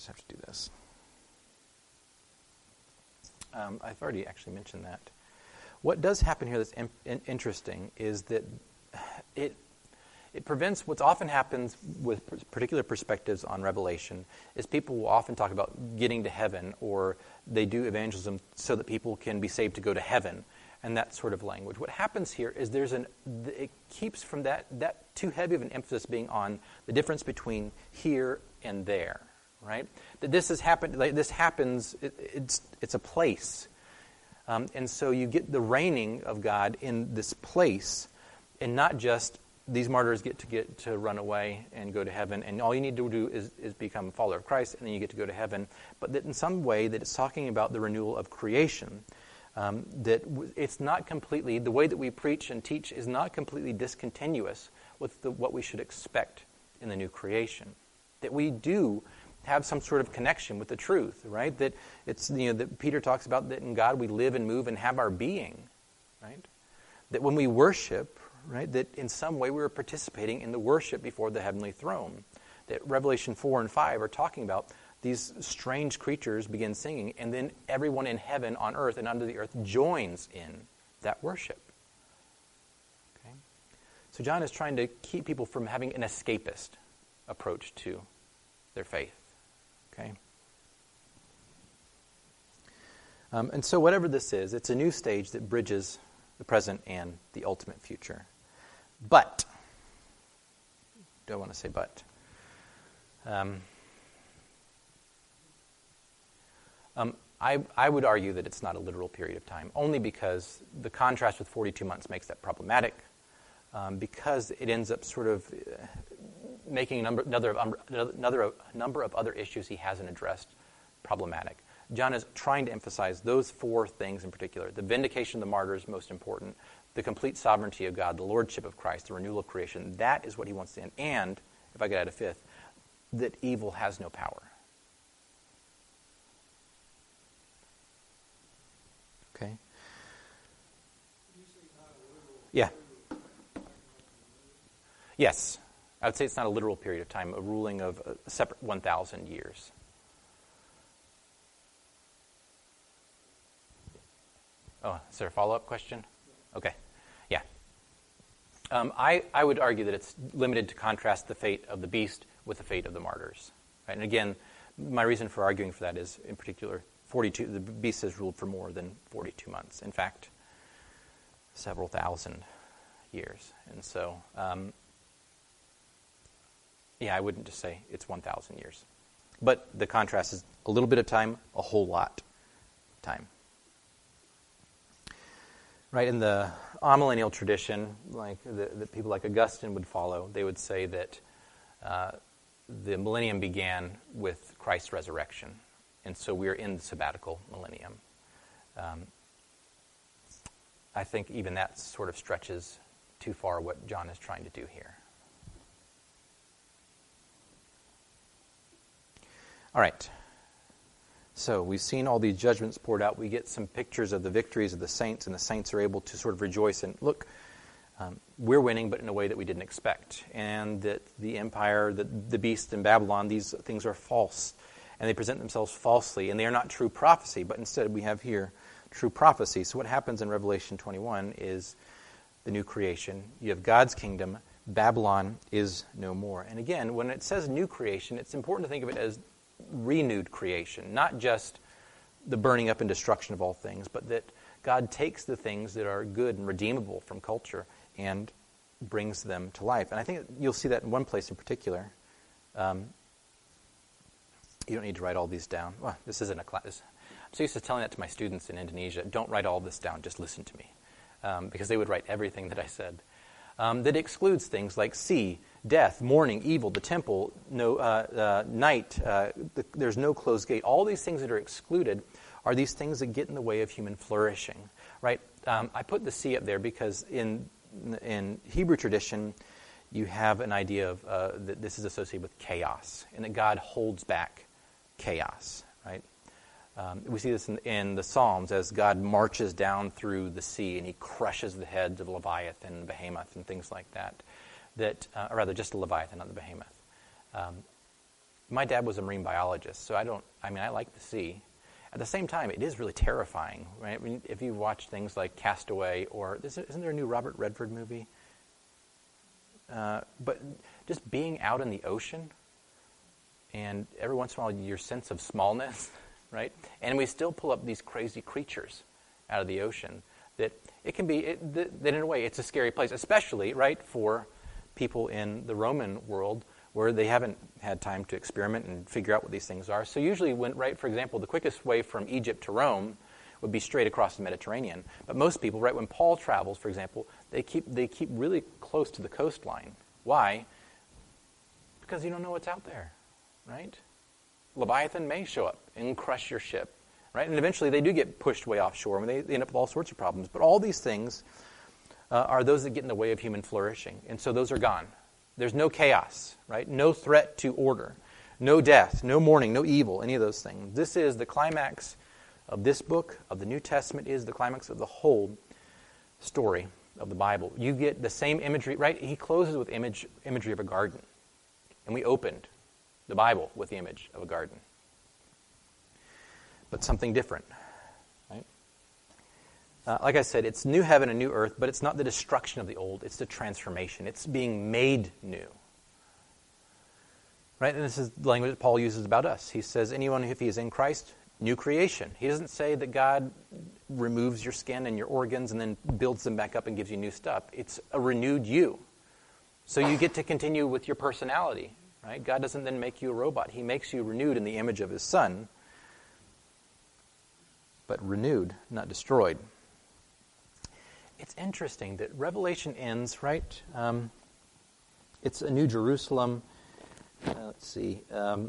just have to do this. Um, I've already actually mentioned that. What does happen here that's in, in, interesting is that it it prevents what often happens with particular perspectives on Revelation is people will often talk about getting to heaven, or they do evangelism so that people can be saved to go to heaven, and that sort of language. What happens here is there's an it keeps from that that too heavy of an emphasis being on the difference between here and there, right? That this has happened. Like this happens. It, it's it's a place, um, and so you get the reigning of God in this place, and not just these martyrs get to get to run away and go to heaven, and all you need to do is, is become a follower of Christ, and then you get to go to heaven. But that in some way that it's talking about the renewal of creation. Um, that w- it's not completely, the way that we preach and teach is not completely discontinuous with the, what we should expect in the new creation. That we do have some sort of connection with the truth, right? That it's, you know, that Peter talks about that in God we live and move and have our being, right? That when we worship, right, that in some way we are participating in the worship before the heavenly throne. That Revelation four and five are talking about these strange creatures begin singing, and then everyone in heaven, on earth, and under the earth joins in that worship. Okay? So John is trying to keep people from having an escapist approach to their faith. Okay? Um, and so whatever this is, it's a new stage that bridges the present and the ultimate future. But, do I want to say but? Um, um, I, I would argue that it's not a literal period of time, only because the contrast with forty-two months makes that problematic, um, because it ends up sort of uh, making a number, another, of, another a number of other issues he hasn't addressed problematic. John is trying to emphasize those four things in particular. The vindication of the martyrs, most important. The complete sovereignty of God, the lordship of Christ, the renewal of creation. That is what he wants to end. And, if I could add a fifth, that evil has no power. Okay? Yeah. Yes. I would say it's not a literal period of time, a ruling of a separate one thousand years. Oh, is there a follow-up question? Okay. Yeah. Um, I, I would argue that it's limited to contrast the fate of the beast with the fate of the martyrs. Right? And again, my reason for arguing for that is, in particular, forty-two. The beast has ruled for more than forty-two months. In fact, several thousand years. And so, um, yeah, I wouldn't just say it's one thousand years. But the contrast is a little bit of time, a whole lot of time. Right, in the amillennial tradition, like the, the people like Augustine would follow, they would say that uh, the millennium began with Christ's resurrection, and so we're in the sabbatical millennium. Um, I think even that sort of stretches too far what John is trying to do here. All right. So we've seen all these judgments poured out. We get some pictures of the victories of the saints, and the saints are able to sort of rejoice and look, um, we're winning, but in a way that we didn't expect. And that the empire, the, the beast in Babylon, these things are false, and they present themselves falsely, and they are not true prophecy, but instead we have here true prophecy. So what happens in Revelation twenty-one is the new creation. You have God's kingdom. Babylon is no more. And again, when it says new creation, it's important to think of it as renewed creation, not just the burning up and destruction of all things, but that God takes the things that are good and redeemable from culture and brings them to life. And I think you'll see that in one place in particular. Um, you don't need to write all these down. Well, this isn't a class. I'm so used to telling that to my students in Indonesia. Don't write all this down, just listen to me. Um, because they would write everything that I said. Um, that excludes things like sea, death, mourning, evil, the temple, no uh, uh, night, uh, the, there's no closed gate. All these things that are excluded are these things that get in the way of human flourishing, right? Um, I put the sea up there because in in Hebrew tradition, you have an idea of uh, that this is associated with chaos, and that God holds back chaos, right? Um, we see this in, in the Psalms as God marches down through the sea and he crushes the heads of Leviathan and Behemoth and things like that. That, uh, or rather, just the Leviathan, not the Behemoth. Um, My dad was a marine biologist, so I don't, I mean, I like the sea. At the same time, it is really terrifying, right? I mean, if you watch things like Castaway or, isn't there a new Robert Redford movie? Uh, but just being out in the ocean, and every once in a while your sense of smallness, right? And we still pull up these crazy creatures out of the ocean that it can be, it, that in a way it's a scary place, especially, right, for people in the Roman world where they haven't had time to experiment and figure out what these things are. So usually, when, right, for example, the quickest way from Egypt to Rome would be straight across the Mediterranean. But most people, right, when Paul travels, for example, they keep they keep really close to the coastline. Why? Because you don't know what's out there, right? Leviathan may show up and crush your ship, right? And eventually they do get pushed way offshore, and they, they end up with all sorts of problems. But all these things uh, are those that get in the way of human flourishing, and so those are gone. There's no chaos, right? No threat to order, no death, no mourning, no evil, any of those things. This is the climax of this book of the New Testament, is the climax of the whole story of the Bible. You get the same imagery, right? He closes with image imagery of a garden, and we opened the Bible with the image of a garden. But something different, right? Uh, like I said, it's new heaven and new earth, but it's not the destruction of the old. It's the transformation. It's being made new. Right? And this is the language that Paul uses about us. He says, anyone, if he is in Christ, new creation. He doesn't say that God removes your skin and your organs and then builds them back up and gives you new stuff. It's a renewed you. So you get to continue with your personality. Right? God doesn't then make you a robot. He makes you renewed in the image of his Son, but renewed, not destroyed. It's interesting that Revelation ends, right? Um, it's a new Jerusalem. Uh, let's see. Um,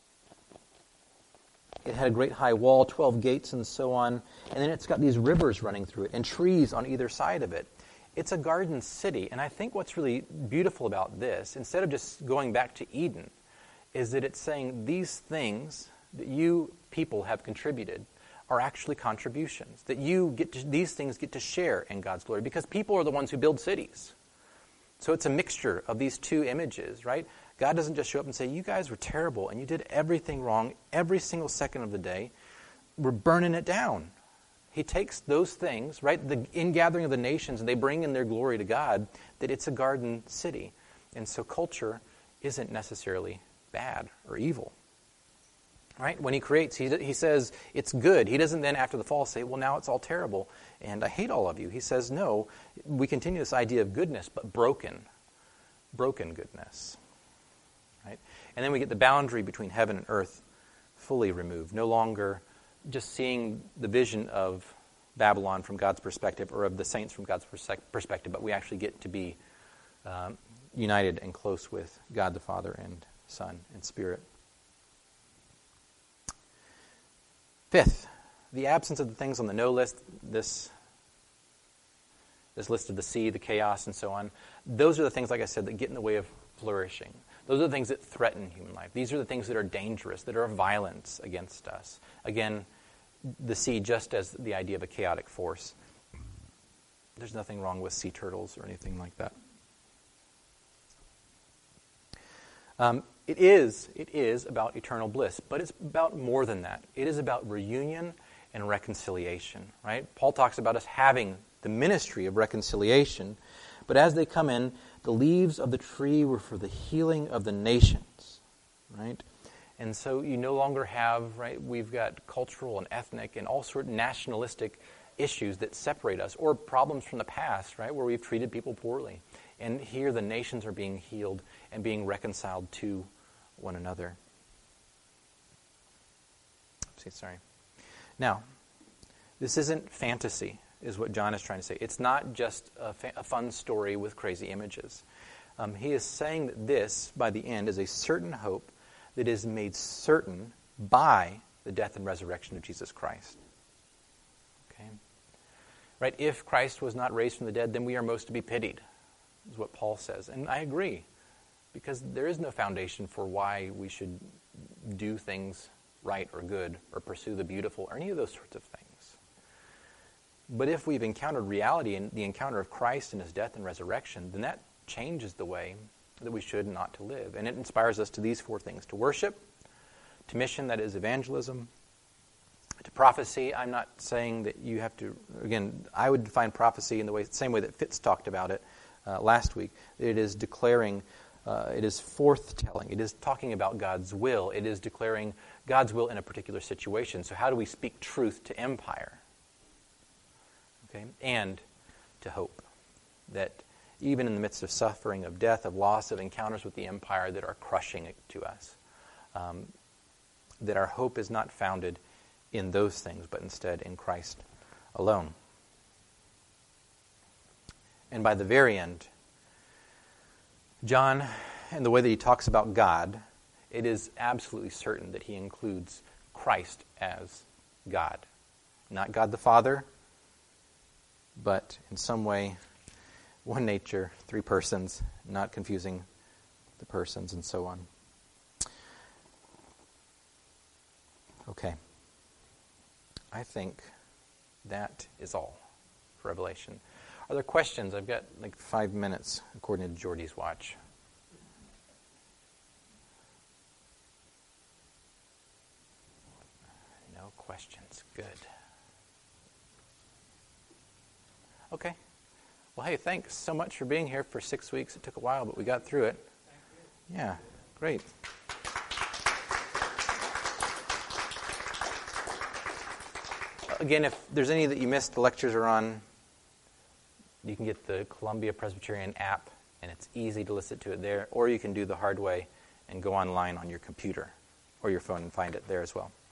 it had a great high wall, twelve gates and so on. And then it's got these rivers running through it and trees on either side of it. It's a garden city. And I think what's really beautiful about this, instead of just going back to Eden, is that it's saying these things that you people have contributed are actually contributions, that you get to, these things get to share in God's glory, because people are the ones who build cities. So it's a mixture of these two images, right? God doesn't just show up and say, you guys were terrible and you did everything wrong every single second of the day. We're burning it down. He takes those things, right, the ingathering of the nations, and they bring in their glory to God, that it's a garden city. And so culture isn't necessarily bad or evil. Right? When he creates, he, he says it's good. He doesn't then, after the fall, say, well, now it's all terrible, and I hate all of you. He says, no, we continue this idea of goodness, but broken, broken goodness. Right? And then we get the boundary between heaven and earth fully removed, no longer just seeing the vision of Babylon from God's perspective or of the saints from God's perspective, but we actually get to be um, united and close with God the Father and Son and Spirit. Fifth, the absence of the things on the no list, this, this list of the sea, the chaos, and so on, those are the things, like I said, that get in the way of flourishing. Those are the things that threaten human life. These are the things that are dangerous, that are violence against us. Again, the sea just as the idea of a chaotic force. There's nothing wrong with sea turtles or anything like that. Um, it is, it is about eternal bliss, but it's about more than that. It is about reunion and reconciliation, right? Paul talks about us having the ministry of reconciliation, but as they come in, the leaves of the tree were for the healing of the nations, right? And so you no longer have, right, we've got cultural and ethnic and all sorts of nationalistic issues that separate us, or problems from the past, right, where we've treated people poorly. And here the nations are being healed and being reconciled to one another. See, sorry. Now, this isn't fantasy, is what John is trying to say. It's not just a, fa- a fun story with crazy images. Um, he is saying that this, by the end, is a certain hope that is made certain by the death and resurrection of Jesus Christ. Okay? Right? If Christ was not raised from the dead, then we are most to be pitied, is what Paul says. And I agree, because there is no foundation for why we should do things right or good or pursue the beautiful or any of those sorts of things. But if we've encountered reality in the encounter of Christ and his death and resurrection, then that changes the way that we should and ought to live. And it inspires us to these four things: to worship, To mission, that is evangelism. To prophecy, I'm not saying that you have to, again, I would define prophecy in the way, same way that Fitz talked about it uh, last week. It is declaring, uh, it is forth-telling. It is talking about God's will. It is declaring God's will in a particular situation. So how do we speak truth to empire? Okay, and to hope. That even in the midst of suffering, of death, of loss, of encounters with the empire that are crushing it to us, um, that our hope is not founded in those things, but instead in Christ alone. And by the very end, John, in the way that he talks about God, it is absolutely certain that he includes Christ as God. Not God the Father, but in some way, one nature, three persons, not confusing the persons, and so on. Okay. I think that is all for Revelation. Are there questions? I've got like five minutes, according to Jordy's watch. No questions. Good. Okay. Well, hey, thanks so much for being here for six weeks. It took a while, but we got through it. Yeah, great. Again, if there's any that you missed, the lectures are on. You can get the Columbia Presbyterian app, and it's easy to listen to it there. Or you can do the hard way and go online on your computer or your phone and find it there as well.